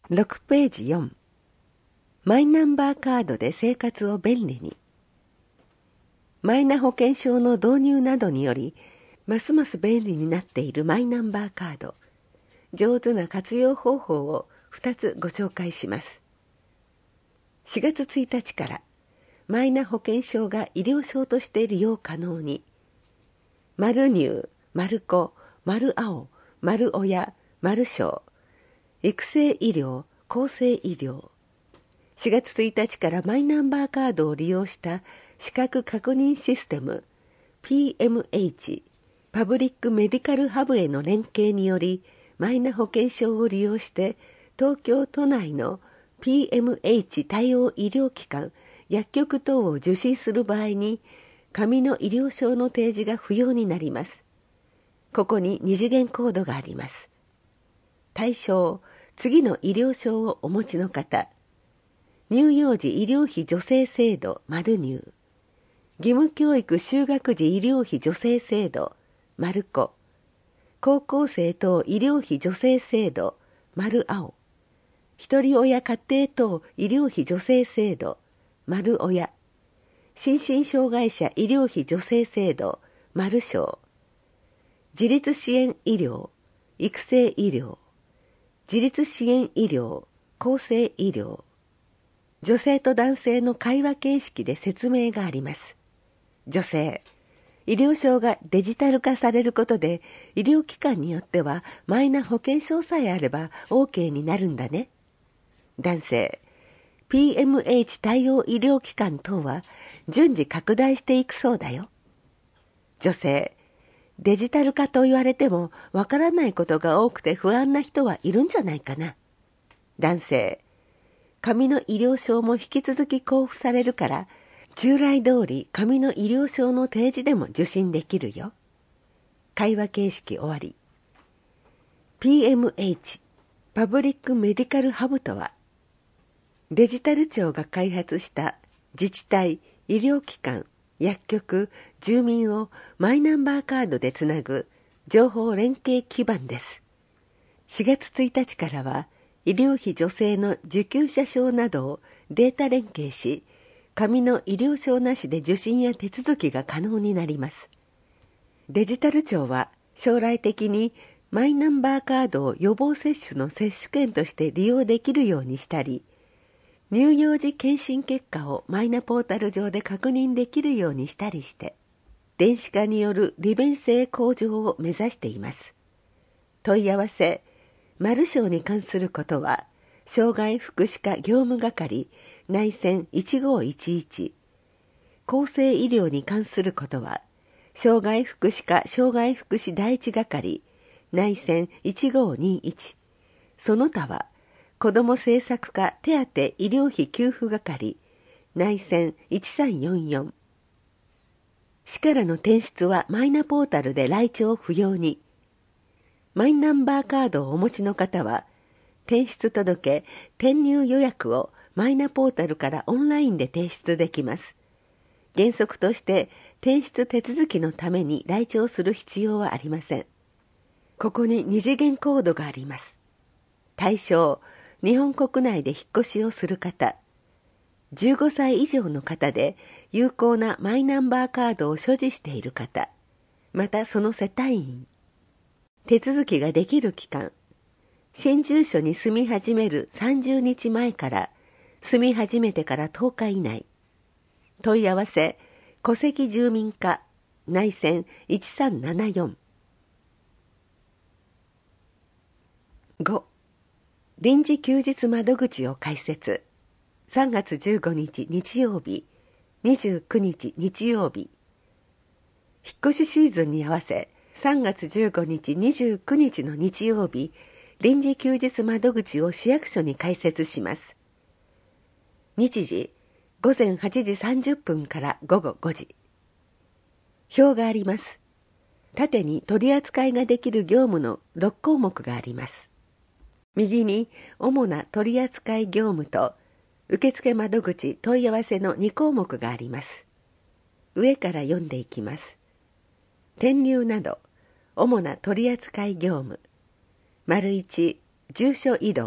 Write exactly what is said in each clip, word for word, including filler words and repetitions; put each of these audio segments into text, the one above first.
ろくページよん。マイナンバーカードで生活を便利に。マイナ保険証の導入などにより、ますます便利になっているマイナンバーカード。上手な活用方法をふたつご紹介します。しがつついたちから、マイナ保険証が医療証として利用可能に。マル乳、マルコ、マル青、マル親、マル小、育成医療、厚生医療。しがつついたちからマイナンバーカードを利用した資格確認システム ピーエムエイチ パブリックメディカルハブへの連携により、マイナ保険証を利用して東京都内の ピーエムエイチ 対応医療機関、薬局等を受診する場合に紙の医療証の提示が不要になります。ここに二次元コードがあります。対象、次の医療証をお持ちの方。乳幼児医療費助成制度マル乳、義務教育就学時医療費助成制度マルコ、高校生等医療費助成制度マル青、ひとり親家庭等医療費助成制度マル親、心身障害者医療費助成制度マル小、自立支援医療、育成医療、自立支援医療、厚生医療。女性と男性の会話形式で説明があります。女性、医療証がデジタル化されることで、医療機関によってはマイナ保険証さえあれば OK になるんだね。男性、ピーエムエイチ 対応医療機関等は順次拡大していくそうだよ。女性、デジタル化と言われてもわからないことが多くて不安な人はいるんじゃないかな。男性、紙の医療証も引き続き交付されるから、従来通り紙の医療証の提示でも受診できるよ。会話形式終わり。ピーエムエイチ パブリックメディカルハブとは、デジタル庁が開発した自治体、医療機関、薬局、住民をマイナンバーカードでつなぐ情報連携基盤です。しがつついたちからは、医療費助成の受給者証などをデータ連携し、紙の医療証なしで受診や手続きが可能になります。デジタル庁は将来的にマイナンバーカードを予防接種の接種券として利用できるようにしたり、乳幼児検診結果をマイナポータル上で確認できるようにしたりして、電子化による利便性向上を目指しています。問い合わせ、マル小に関することは、障害福祉課業務係内線いちごいちいち、厚生医療に関することは、障害福祉課障害福祉第一係内線いちごにいち、その他は、子ども政策課手当医療費給付係内線いちさんよんよん、市からの転出はマイナポータルで来庁不要に。マイナンバーカードをお持ちの方は、転出届、転入予約をマイナポータルからオンラインで提出できます。原則として転出手続きのために来庁する必要はありません。ここに二次元コードがあります。対象、日本国内で引っ越しをする方、じゅうごさい以上の方で有効なマイナンバーカードを所持している方、またその世帯員、手続きができる期間、新住所に住み始めるさんじゅうにちまえから住み始めてからとおか以内。問い合わせ、戸籍住民課内線いちさんななよん。ご. 臨時休日窓口を開設。さんがつじゅうごにち日曜日、にじゅうくにち日曜日。引っ越しシーズンに合わせ、さんがつじゅうごにちにじゅうくにちの日曜日、臨時休日窓口を市役所に開設します。日時、ごぜんはちじさんじゅっぷんからごごごじ。表があります。縦に取り扱いができる業務のろっこうもくがあります。右に主な取扱業務と受付窓口問い合わせのにこうもくがあります。上から読んでいきます。転入など主な取扱業務。丸いち、住所移動、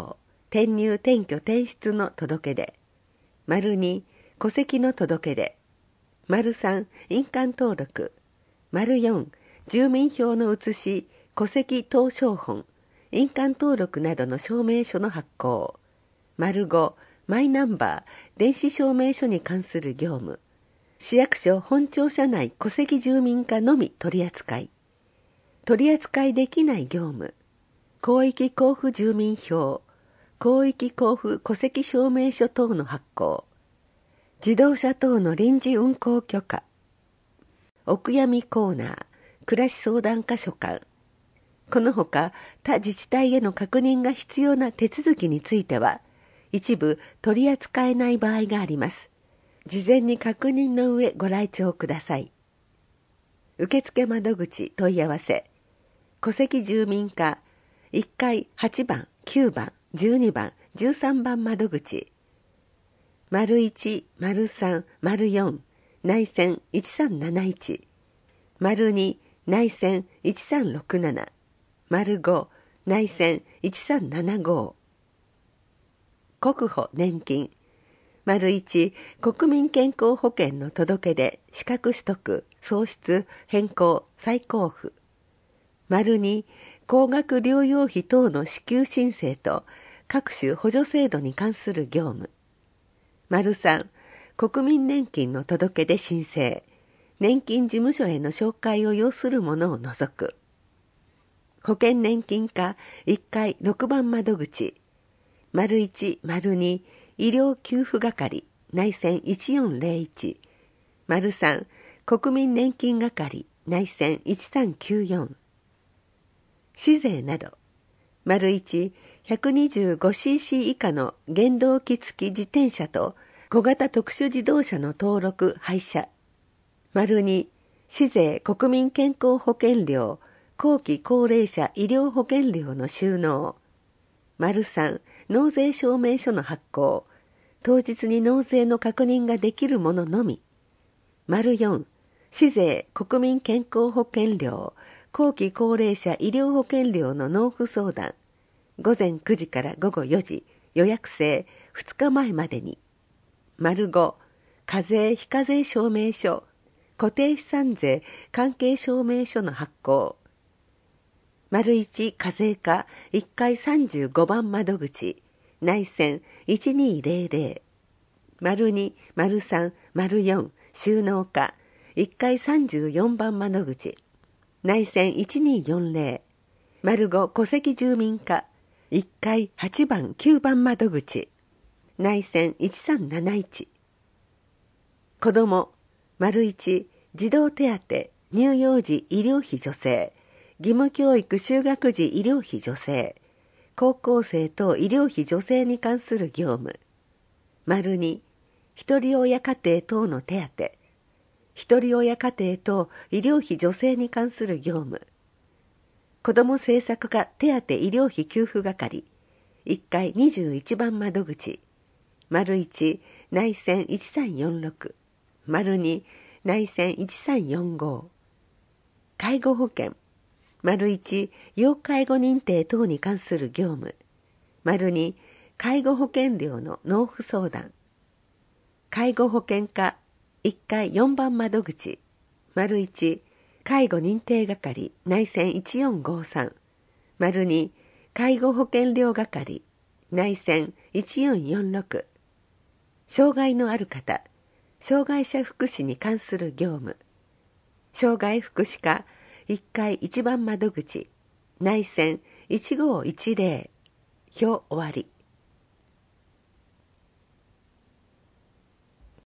転入転居転出の届け出。丸に、戸籍の届け出。丸さん、印鑑登録。丸よん、住民票の写し、戸籍謄証本、印鑑登録などの証明書の発行。丸ご、マイナンバー、電子証明書に関する業務。市役所本庁舎内戸籍住民課のみ取り扱い。取り扱いできない業務。広域交付住民票、広域交付戸籍証明書等の発行。自動車等の臨時運行許可。お悔やみコーナー、暮らし相談課所管。このほか他自治体への確認が必要な手続きについては、一部取り扱えない場合があります。事前に確認の上ご来庁ください。受付窓口問い合わせ。戸籍住民課いっかいはちばん、きゅうばん、じゅうにばん、じゅうさんばん窓口。丸いち、丸さん、丸よん、内線いちさんなないち。丸に、内線いちさんろくなな。丸ご、内線いちさんななご。国保年金。丸いち、国民健康保険の届け出、資格取得、創出、変更、再交付。丸に、高額療養費等の支給申請と各種補助制度に関する業務。丸さん、国民年金の届け出申請、年金事務所への紹介を要するものを除く。保険年金課いっかいろくばん窓口。丸いち、丸に、医療給付係、内線いちよんぜろいち。丸さん、国民年金係、内線いちさんきゅうよん。市税など。丸いち、ひゃくにじゅうごシーシー 以下の原動機付き自転車と小型特殊自動車の登録廃車。丸に、市税国民健康保険料、後期高齢者医療保険料の収納。丸さん、納税証明書の発行。当日に納税の確認ができるもののみ。丸よん、市税国民健康保険料、後期高齢者医療保険料の納付相談。ごぜんくじからごごよじ、予約制、ふつかまえまでに。丸ご、課税非課税証明書、固定資産税関係証明書の発行。丸いち、課税課いっかいさんじゅうごばん窓口、内線いちにぜろぜろ。丸に、丸さん、丸よん、収納課いっかいさんじゅうよんばん窓口、内線いちによんぜろ。丸ご、戸籍住民課いっかいはちばん、きゅうばん窓口、内線いちさんなないち。子ども、丸いち、児童手当、乳幼児医療費助成、義務教育就学時医療費助成、高校生等医療費助成に関する業務。丸に、ひとり親家庭等の手当、ひとり親家庭等医療費助成に関する業務。子ども政策課手当医療費給付係、いっかいにじゅういちばん窓口、丸いち、内線いちさんよんろく、丸に、内線いちさんよんご。介護保険、丸いち、要介護認定等に関する業務。丸に、介護保険料の納付相談。介護保険課いっかいよんばん窓口、丸いち、介護認定係、内線いちよんごさん。丸に、介護保険料係、内線いちよんよんろく。障害のある方、障害者福祉に関する業務。障害福祉課いっかいいちばん窓口、内線いちごいちぜろ。表終わり。